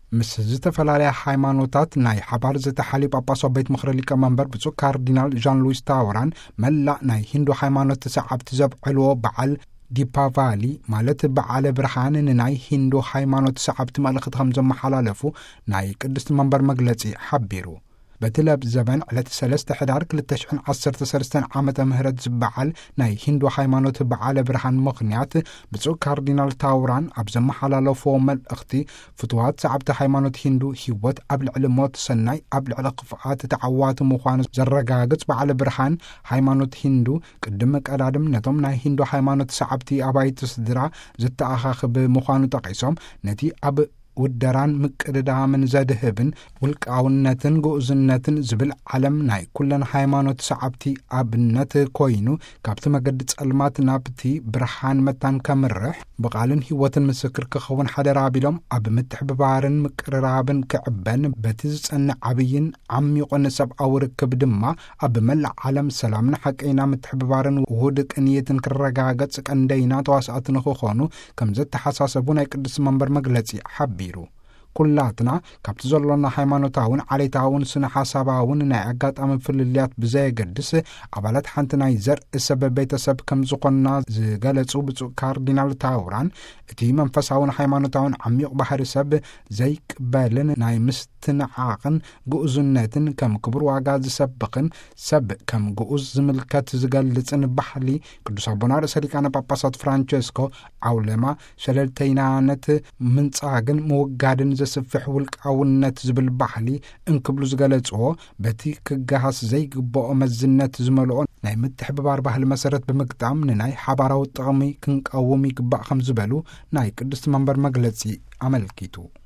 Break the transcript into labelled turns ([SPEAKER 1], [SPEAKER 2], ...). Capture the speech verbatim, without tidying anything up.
[SPEAKER 1] ምስ ዝተፈላለየ ሃይማኖታት ናይ ሓባር ዝተሓልዩ ጳጳስ ቤት ምክሪ ሊቀመንበር ብፁዕ ካርዲናል ዣን ሉዊስ ታውራን መላእ ናይ ሂንዱ ሃይማኖት ተሰዓብቲ ዘብዕልዎ በዓል ዲፓቫሊ ማለት በዓለ ብርሃን ንናይ ሂንዱ ሃይማኖት ተሰዓብቲ መልእኽቲ ከም ዘመሓላለፉ ናይ ቅድስቲ መንበር መግለጺ ሓቢሩ። በትለብ ዘበን ዕለት ሰለስተ ሕዳር ክልተ ሽሕን ዓሰርተ ሰለስተን ዓመተ ምህረት ዝበዓል ናይ ሂንዱ ሃይማኖት በዓለ ብርሃን ምኽንያት ብፁዕ ካርዲናል ታውራን ኣብ ዘመሓላለፎ መልእኽቲ ፍትዋት ሰዓብቲ ሃይማኖት ሂንዱ ህይወት ኣብ ልዕሊ ሞት ሰናይ ኣብ ልዕሊ ክፍኣት ተዓዋቲ ምዃኑ ዘረጋግጽ በዓለ ብርሃን ሃይማኖት ሂንዱ ቅድሚ ቀዳድም ነቶም ናይ ሂንዱ ሃይማኖት ሰዓብቲ ኣባይቲ ስድራ ዝተኣኻኽብ ምዃኑ ጠቒሶም ነቲ ኣብ ውደራን ምቅድዳምን ዘድህብን ውልቃውነትን ግኡዝነትን ዝብል ዓለም ናይ ኩለን ሃይማኖት ሰዓብቲ ኣብነት ኮይኑ ካብቲ መገዲ ጸልማት ናብቲ ብርሃን መታን ከምርሕ ብቓልን ህይወትን ምስክር ክኸውን ሓደራ ኣቢሎም ኣብ ምትሕብባርን ምቅርራብን ክዕበን በቲ ዝጸንዕ ዓብይን ዓሚቑን ሰብኣዊ ርክብ ድማ ኣብ መላእ ዓለም ሰላምን ሓቀይና ምትሕብባርን ውሁድ ቅንየትን ክረጋገጽ ቀንደይና ተዋስኣት ንኽኾኑ ከም ዘተሓሳሰቡ ናይ ቅዱስ መንበር መግለጺ ሓቢ ኩላትና ካብቲ ዘሎና ሃይማኖታውን ዓሌታውን ስነ ሓሳባውን ናይ ኣጋጣሚ ፍልልያት ብዘየገድስ ኣባላት ሓንቲ ናይ ዘርኢ ሰብ ቤተሰብ ከም ዝኾንና ዝገለጹ ብፁዕ ካርዲናል ታውራን እቲ መንፈሳውን ሃይማኖታውን ዓሚቕ ባህሪ ሰብ ዘይቅበልን ናይ ምስትንዓቕን ግኡዝነትን ከም ክቡር ዋጋ ዝሰብኽን ሰብ ከም ግኡዝ ዝምልከት ዝገልጽን ባህሊ ቅዱስ ኣቦና ርእሰ ሊቃነ ጳጳሳት ፍራንቸስኮ ዓውለማ ሸለልተይናነት ምንጻግን ምውጋድን ዘስፍሕ ውልቃውነት ዝብል ባህሊ እንክብሉ ዝገለጽዎ በቲ ክገሃስ ዘይግብኦ መዝነት ዝመልኦ ናይ ምትሕብባር ባህሊ መሰረት ብምግጣም ንናይ ሓባራዊ ጥቕሚ ክንቀውም ይግባእ ከም ዝበሉ ናይ ቅድስቲ መንበር መግለጺ ኣመልኪቱ።